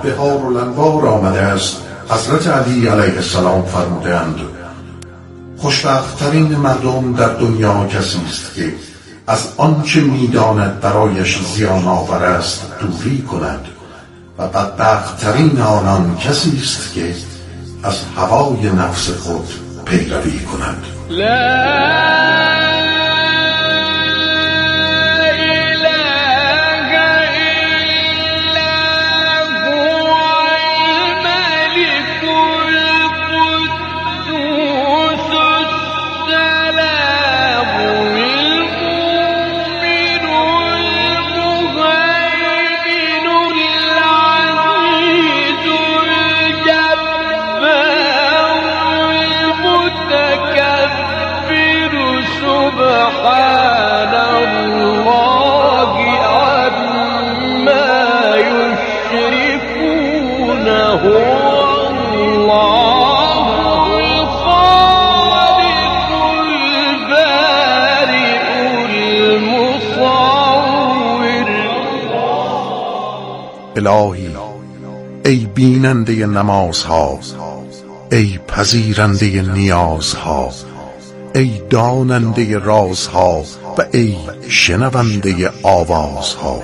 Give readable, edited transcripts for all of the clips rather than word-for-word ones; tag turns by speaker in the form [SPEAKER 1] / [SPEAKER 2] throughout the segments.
[SPEAKER 1] بهار الانوار آمده است، حضرت علی علیه السلام فرمودند خوشبخت‌ترین مردم در دنیا کسی است که از آنچه می‌داند برایش زیان آور است دوری کند و بدبخت‌ترین آنان کسی است که از هوای نفس خود پیروی کند.
[SPEAKER 2] سبحان الله عما يشركون هو الله الخالق البارئ المصور.
[SPEAKER 1] الهی ای بیننده نمازها، ای پذیرنده نیازها، ای داننده رازها و ای شنونده آوازها،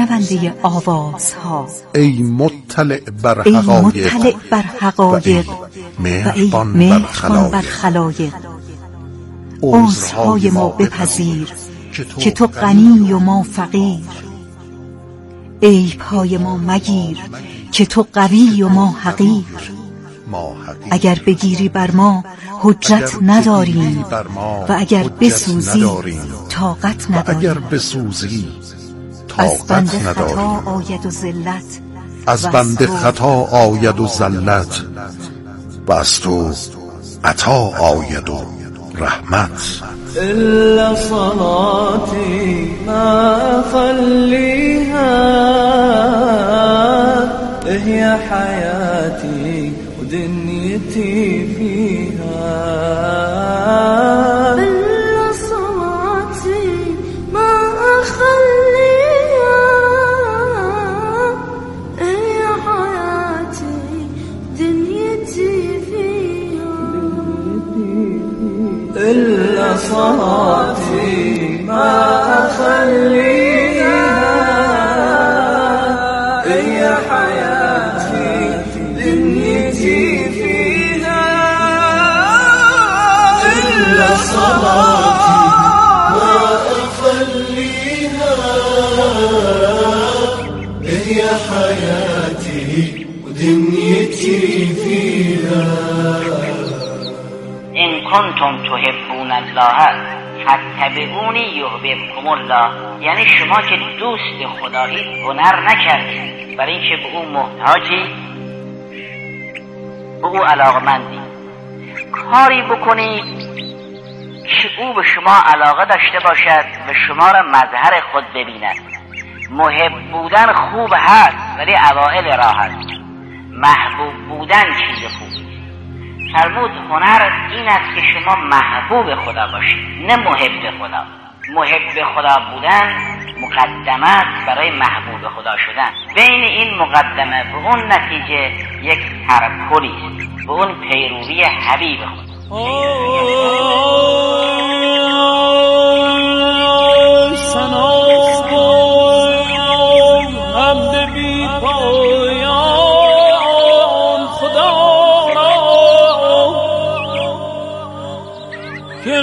[SPEAKER 1] ای مطلع بر حقایق و ای مهربان بر خلایق.
[SPEAKER 3] عذرهای ما بپذیر که تو غنی و ما فقیر، عیبهای ما مگیر که تو قوی و ما حقیر. اگر بگیری بر ما حجت نداریم و اگر بسوزی طاقت نداریم. از بنده خطا آید و ذلت،
[SPEAKER 1] از بنده خطا آید و ذلت و از تو عطا آید و رحمت.
[SPEAKER 2] إلا صلاتي ما أخليها، هي حياتي ودنيتي فيها.
[SPEAKER 4] إلا صلاتي ما أخليها، هي حياتي دنيتي فيها.
[SPEAKER 2] إلا صلاتي ما أخليها، هي حياتي دنيتي فيها. إلا صلاتي ما أخليها، هي حياتي ودنيتي فيها.
[SPEAKER 5] إن كنتم تحبون الله فاتبعونی یحببکم الله. یعنی شما که دوست خدایید هنر نکردید برای اینکه به او محتاجی، به او علاقمندی، کاری بکنید که او به شما علاقه داشته باشد و شما را مظهر خود ببیند. محب بودن خوب هست ولی اوائل راه هست، محبوب بودن چیز خوبی. فرمود هنر این است که شما محبوب خدا باشید نه محب خدا. محب خدا بودن مقدمه است برای محبوب خدا شدن. بین این مقدمه به اون نتیجه یک ترپلی است، به اون پیروی حبیب خدا.
[SPEAKER 2] که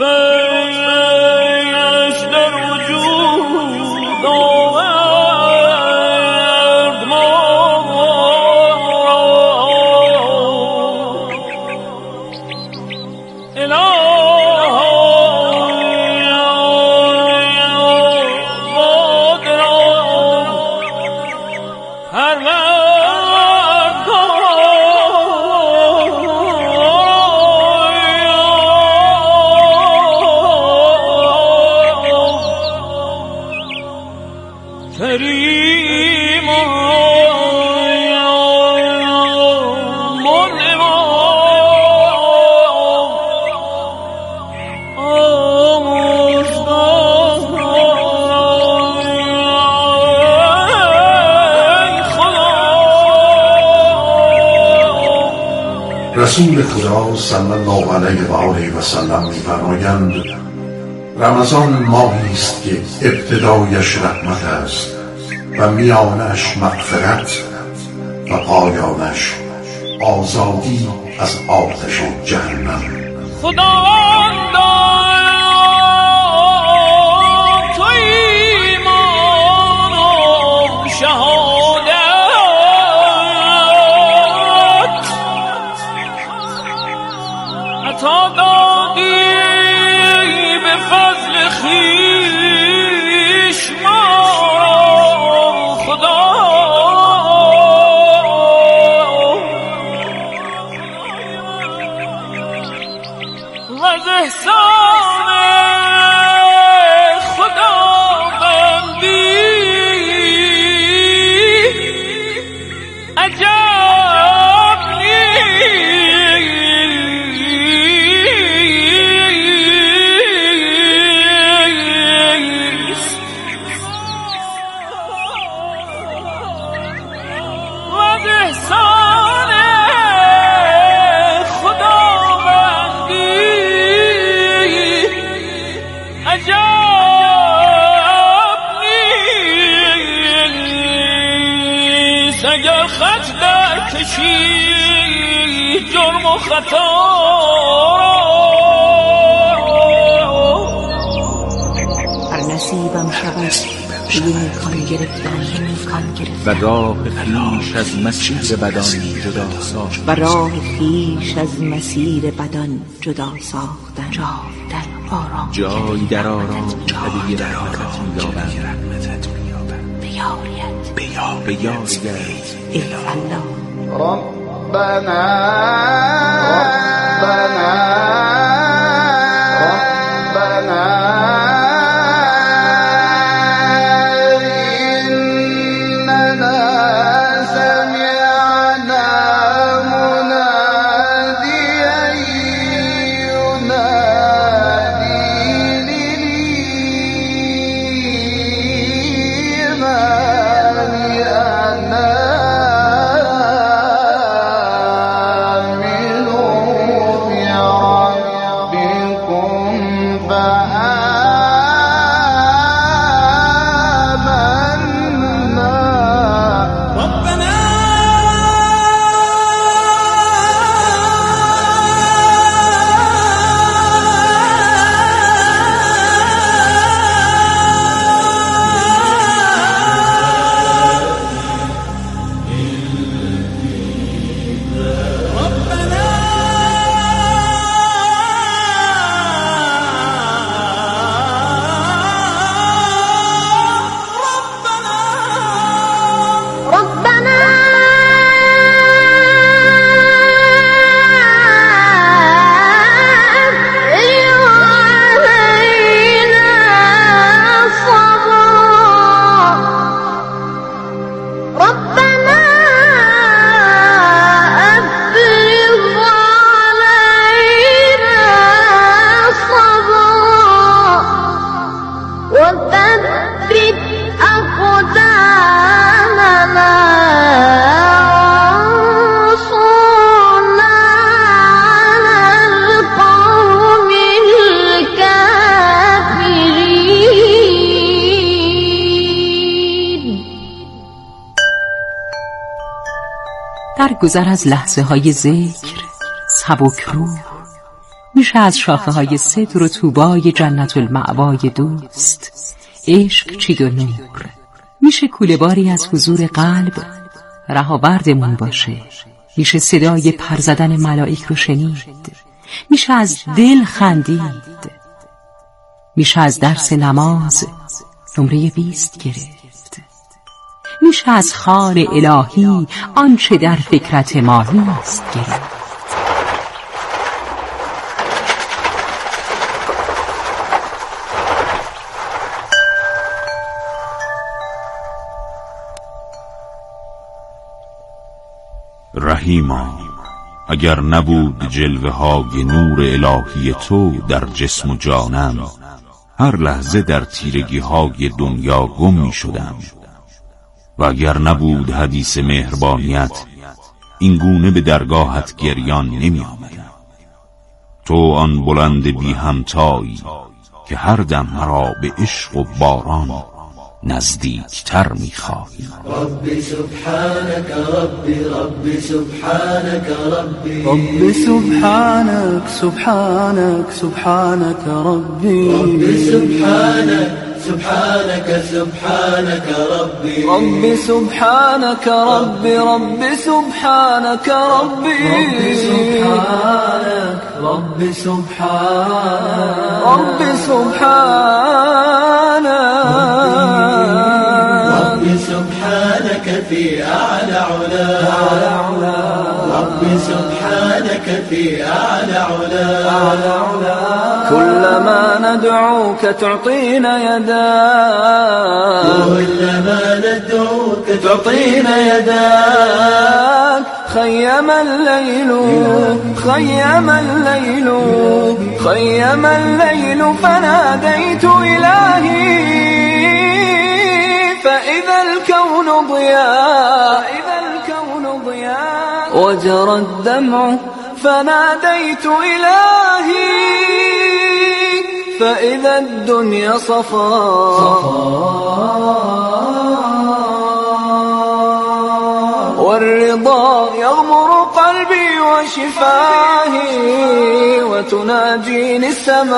[SPEAKER 2] لطفش در وجود آورد ما.
[SPEAKER 1] رسول خدا صلی الله علیه و آله و سلم می‌فرمایند رمضان ماهی است که ابتدایش رحمت است و میانش مغفرت و پایانش آزادی از آتش جهنم.
[SPEAKER 2] خدا تو ایمان و شهادت عطا دادی به فضل خویش ما خدا و از احسان خداوندی عجب نیست و از احسان خداوندی عجب نیست اگر خط در کشی جرم و خطا
[SPEAKER 3] هر نصیبم شود بدون کان گرفتن
[SPEAKER 6] و راه خویش از مسیر بدان جدا ساختن
[SPEAKER 3] و راه خویش از مسیر بدان جدا ساختن در آرام
[SPEAKER 6] جای در آرام هدیه رحمتت می‌یابند به یاریت
[SPEAKER 3] ای الله
[SPEAKER 7] ربنا إننا سمعنا مناديا ينادي للإيمان أن آمنوا بربكم
[SPEAKER 3] در گذر از لحظه های ذکر سبک رو میشه از شاخه های صدر و طوبای جنت المأوای دوست عشق چید و نور. میشه کوله باری از حضور قلب رهاوردمون باشه. میشه صدای پر زدن ملائک رو شنید. میشه از دل خندید. میشه از درس نماز نمره 20 گرفت. میشه از خال الهی آنچه در فکرت ماهی است گرفت.
[SPEAKER 8] رحیما، اگر نبود جلوه های نور الهی تو در جسم و جانم، هر لحظه در تیرگی های دنیا گم می شدم. و اگر نبود حدیث مهربانیت این گونه به درگاهت گریان نمی آمدم. تو آن بلند بی همتایی که هر دم مرا به عشق و باران نزدیکتر می‌خواهی.
[SPEAKER 9] ربی سبحانك ربی ربی سبحانك ربی ربی سبحانك سبحانك سبحانك ربی ربی سبحانك سبحانك سبحانك ربي ربي سبحانك ربي ربي سبحانك ربي ربي سبحانك ربي سبحانك ربي سبحانك ربي سبحانك في أعلى علا ربي سبحانك في أعلى علا كلما ندعوك تعطينا يداك كلما ندعوك تعطينا يداك خيم الليل خيم الليل خيم الليل فناديت إلهي فإذا الكون ضياء وجرى الدمع فناديت إلهي فإذا الدنيا صفاء والرضا يغمر قلبي وشفاهي وتناجيني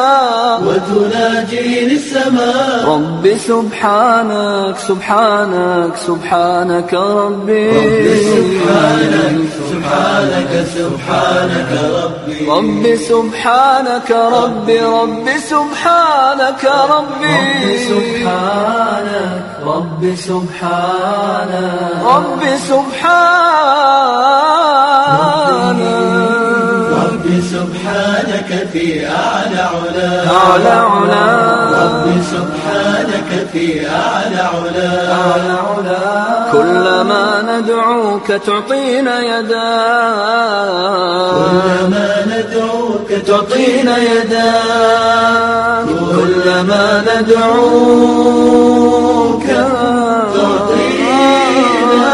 [SPEAKER 9] السماء ربي سبحانك سبحانك سبحانك ربي سبحانك سبحانك سبحانك ربي ربي سبحانك ربي ربي سبحانك ربي سبحانك ربي سبحانك ربي ربي سبحانك في أعلى علا ربي سبحانك في أعلى علا كلما ندعوك تعطينا يداك كلما ندعوك تعطينا يداك كلما ندعوك تعطينا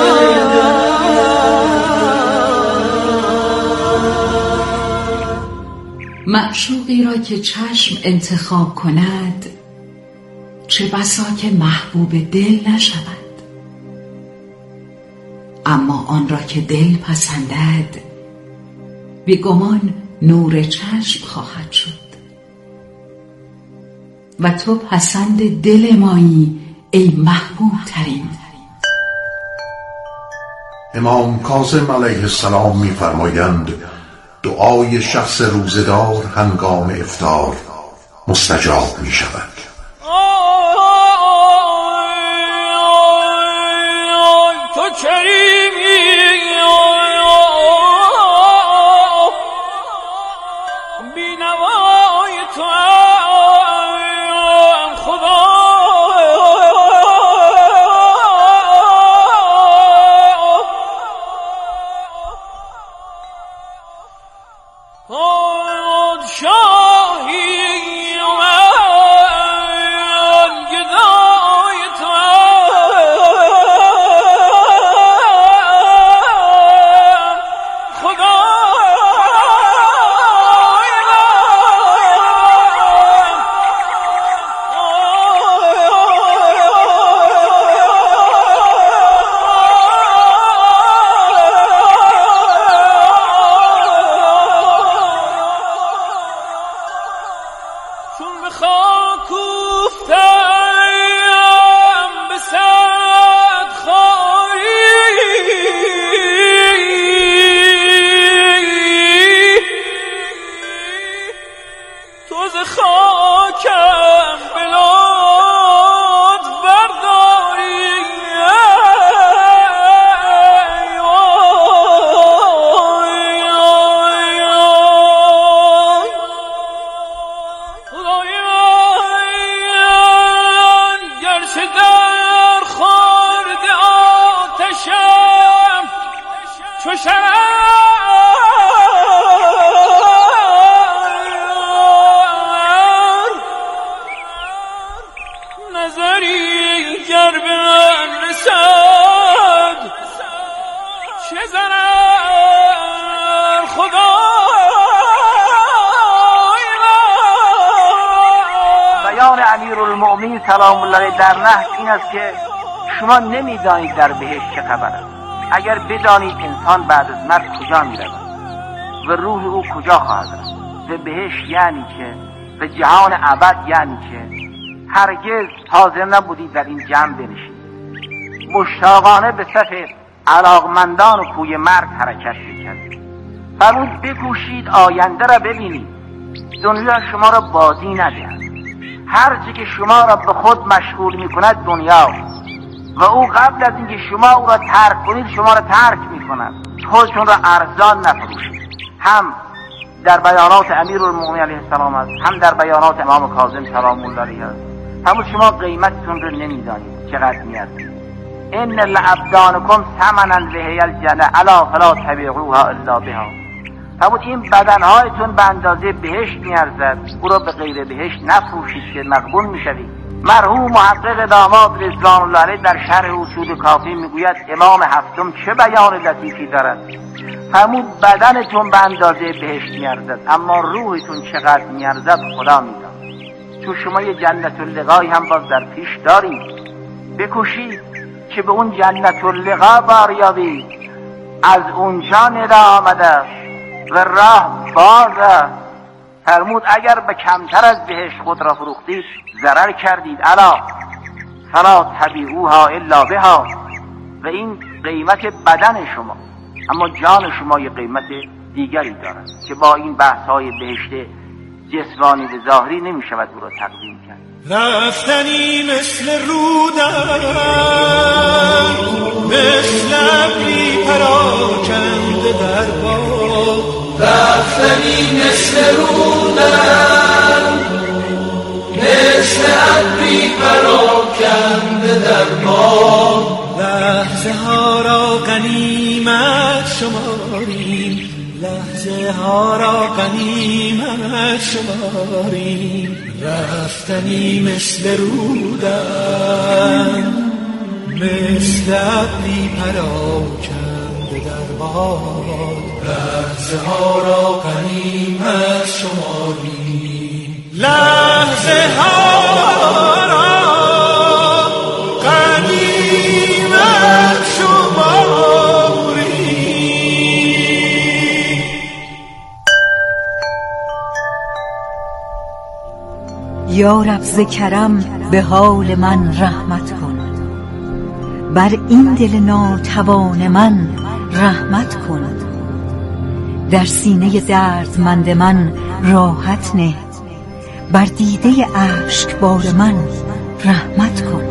[SPEAKER 3] معشوقی را که چشم انتخاب کند چه بسا که محبوب دل نشود، اما آن را که دل پسندد بی گمان نور چشم خواهد شد و تو پسند دل مایی ای محبوب ترین.
[SPEAKER 1] امام کاظم علیه السلام می‌فرمایند دعای شخص روزدار هنگام افطار مستجاب می شود.
[SPEAKER 2] تو کریمی بینوای تو خدا پادشاهی گدای تو
[SPEAKER 5] سلام الله علیه در نهج این است که شما نمیدانید در بهشت چه خبر است. اگر بدانید انسان بعد از مرگ کجا میرود و روح او کجا خواهد رفت و بهشت یعنی چه و جهان ابد یعنی چه، هرگز حاضر نبودید در این جمع بنشید. مشتاقانه به صف علاقمندان و کوی مرگ حرکت میکردید. فرمود بکوشید آینده را ببینید، دنیا شما را بازی ندهد. هر چی که شما را به خود مشغول میکند دنیا و او قبل از اینکه شما او را ترک کنید شما را ترک میکند. خودتون را ارزان نفروشید. هم در بیانات امیرالمومنین علیه السلام است، هم در بیانات امام کاظم سلام الله علیه است. فرمود شما قیمتتون رو نمیدانید چقدر میارزید. ان لابدانکم ثمنا وهی الجنه الا فلا تبیعوها الا بها. فرمود این بدنهایتون به اندازه بهشت میارزد، او را به غیر بهشت نفروشید که مغبون میشوید. مرحوم محقق داماد رضوان الله علیه در شرح اصول کافی میگوید امام هفتم چه بیان لطیفی دارد. فرمود بدنتون به اندازه بهشت میارزد، اما روحتون چقدر میارزد خدا میداند. چون شما یه جنت اللقایی هم باز در پیش دارید، بکوشید که به اون جنت اللقا باریابید. از اونجا ندا آمده و راه باز. فرمود اگر به کمتر از بهشت خود را فروختید ضرر کردید. الا فلا تبیعوها الا بها. و این قیمت بدن شما، اما جان شما یه قیمت دیگری دارد که با این بحث های بهشت جسمانی و ظاهری نمی شود او را تقدیم کرد.
[SPEAKER 9] رفتنی مثل رودن، مثل ابری پراکنده در باد. رفتنی مثل رودن، مثل ابری پراکنده در باد. لحظه ها را غنیمت شماریم، لحظه ها را غنیمت شماریم. رفتنی مثل رودن، مثل ابری پراکنده در باد. لحظه ها را غنیمت شماریم، لحظه ها را غنیمت شماریم.
[SPEAKER 3] یا رب ز کرم به حال من رحمت کن، بر این دل ناتوان من رحمت کن. در سینه دردمند من راحت نه، بر دیده اشکبار من رحمت کن.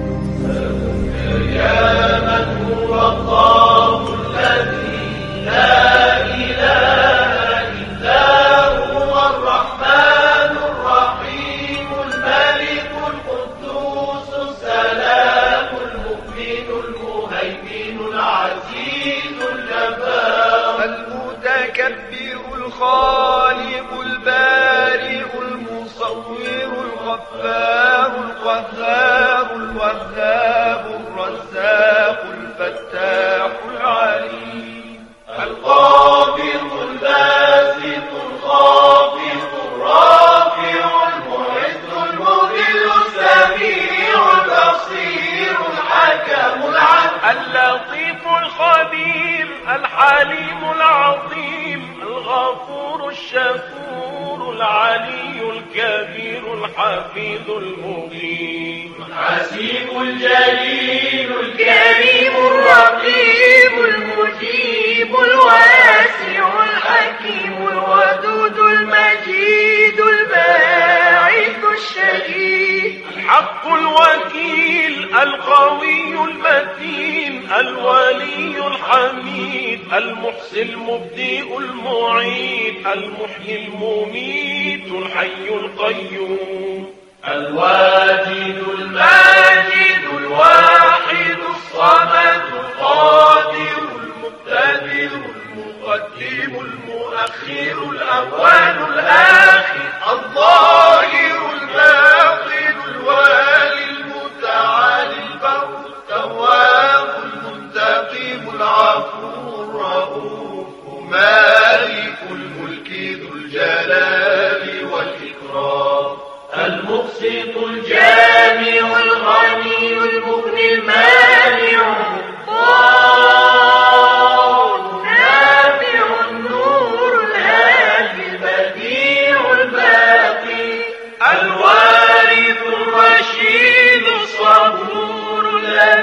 [SPEAKER 9] یا من هو الله الذی لا اله الا هو الرحمن الرحیم الملك القدوس السلام المؤمن المهيمن العزيز الجبار المتكبر الخالق البارئ المصور الغفار القهار الوهاب الرزاق الفتاح العليم القابض الباسط الخافض الرافع المعز المذل السميع البصير الحكم العدل اللطيف الخبير الحليم العظيم الغفور الشكور العلي الكبير الحفيظ المبين الحسيب الجليل الكريم الرقيب المجيب الواسع الحكيم الودود المجيد الباعث الشهيد الحق الوكيل القوي المتين الولي الحميد المحصي المبدئ المعيد المحيي المميت الحي القيوم الواجد الماجد الواحد الصمد القادر المقتدر المقدم المؤخر الأول الآخر الظاهر الباطن الوالي المتعالي البر التواب المنتقم العفو الرؤوف مالك الملك ذو الجلال والإكرام المقسط الجامع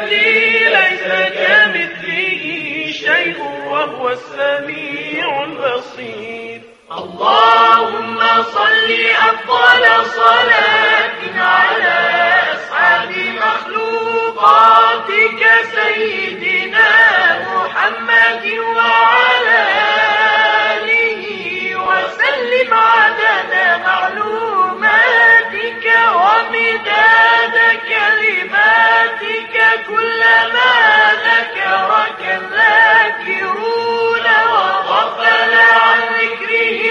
[SPEAKER 9] الذي ليس كمثله شيء وهو السميع البصير. اللهم صل أفضل صلاة على أسعد مخلوقاتك سيدنا محمد وعلى آله وسلم عدد معلوماتك ومداد كلماتك كلما ذكرك الذاكرون وغفل عن ذكره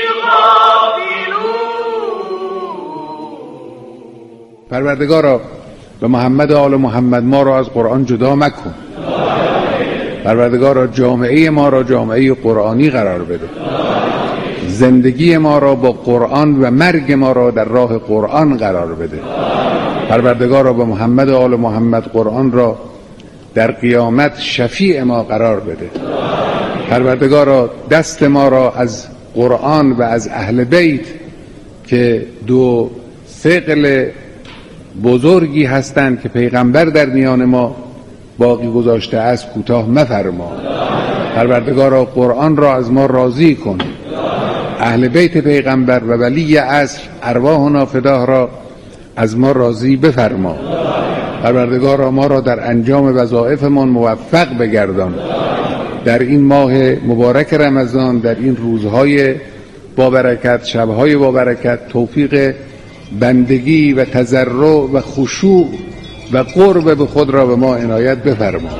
[SPEAKER 9] الغافلون.
[SPEAKER 10] پروردگارا به محمد و آل محمد ما را از قرآن جدا مکن. پروردگارا جامعه ما را جامعه قرآنی قرار بده. زندگی ما را با قرآن و مرگ ما را در راه قرآن قرار بده. پروردگارا به محمد و آل محمد قرآن را در قیامت شفیع ما قرار بده. پروردگارا دست ما را از قرآن و از اهل بیت که دو ثقل بزرگی هستند که پیغمبر در میان ما باقی گذاشته است کوتاه مفرما. پروردگارا قرآن را از ما راضی کن. اهل بیت پیغمبر و ولی عصر ارواحنا فداه را از ما راضی بفرما. پروردگارا ما را در انجام وظایفمان موفق بگردان. در این ماه مبارک رمضان، در این روزهای با برکت، شبهای با برکت، توفیق بندگی و تضرع و خشوع و قرب به خود را به ما عنایت بفرما.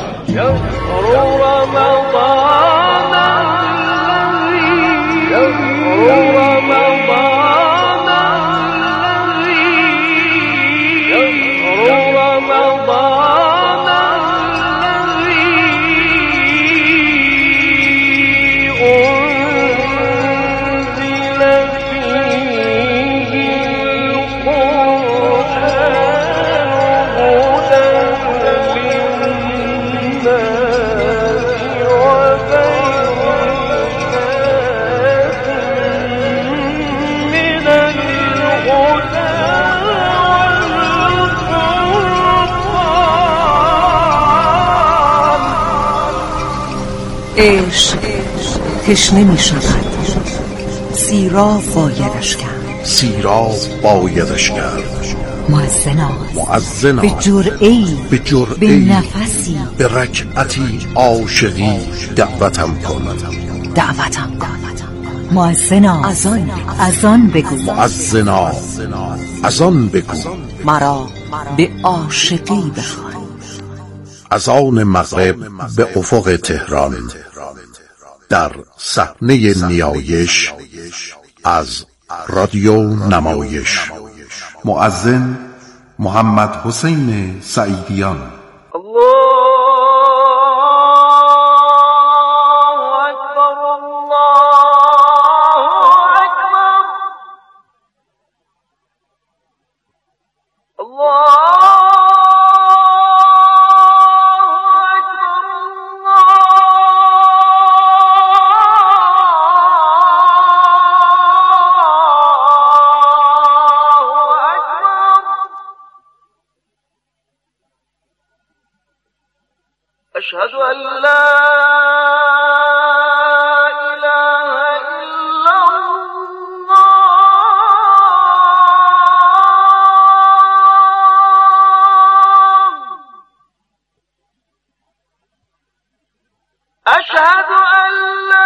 [SPEAKER 3] عشق تشنه می شود، سیراب بایدش کرد،
[SPEAKER 1] سیراب بایدش کرد.
[SPEAKER 3] مؤذنا به جرعه‌ای، به نفسی،
[SPEAKER 1] به رکعتی عاشقی دعوتم کن.
[SPEAKER 3] مؤذنا از آن بگو،
[SPEAKER 1] مؤذنا از آن بگو،
[SPEAKER 3] مرا به عاشقی بخوان.
[SPEAKER 1] از آن مغرب به افق تهران در صحنه نیایش از رادیو نمایش، مؤذن محمد حسین سعیدیان.
[SPEAKER 9] أشهد أن لا إله إلا الله. أشهد أن لا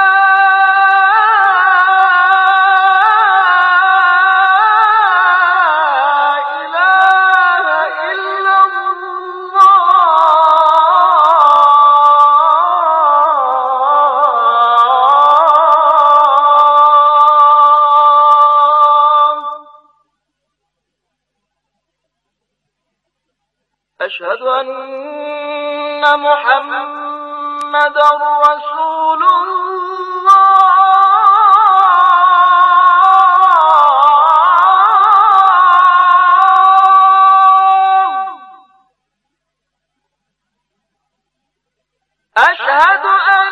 [SPEAKER 9] أشهد أن محمدًا رسول الله. أشهد أن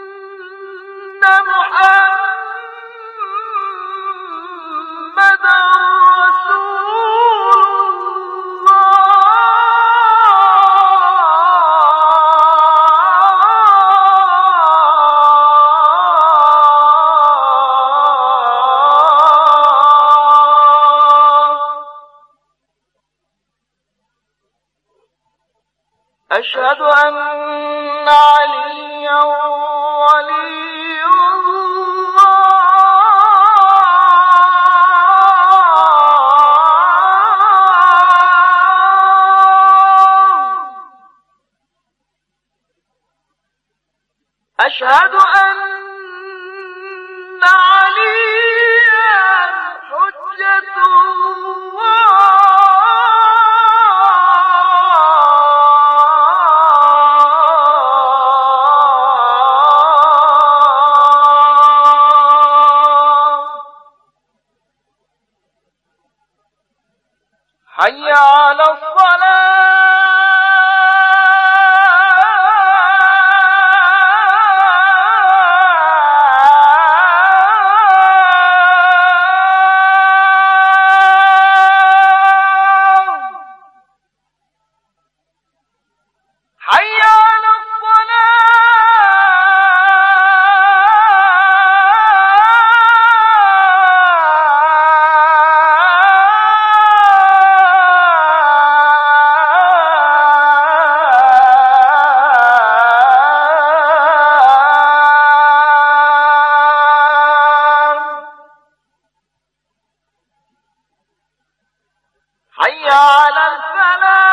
[SPEAKER 9] محمدًا رسول الله. أشهد أن عليا ولي الله أشهد أن عليا حجة الله حي على الصلاة حي على حي على الفلاح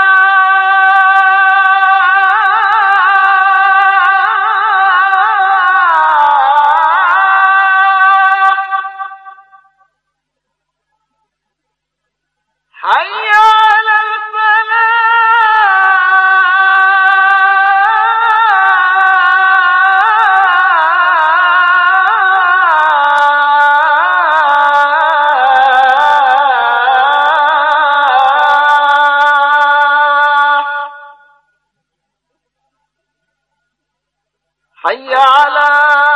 [SPEAKER 9] حي على الفلاح حي على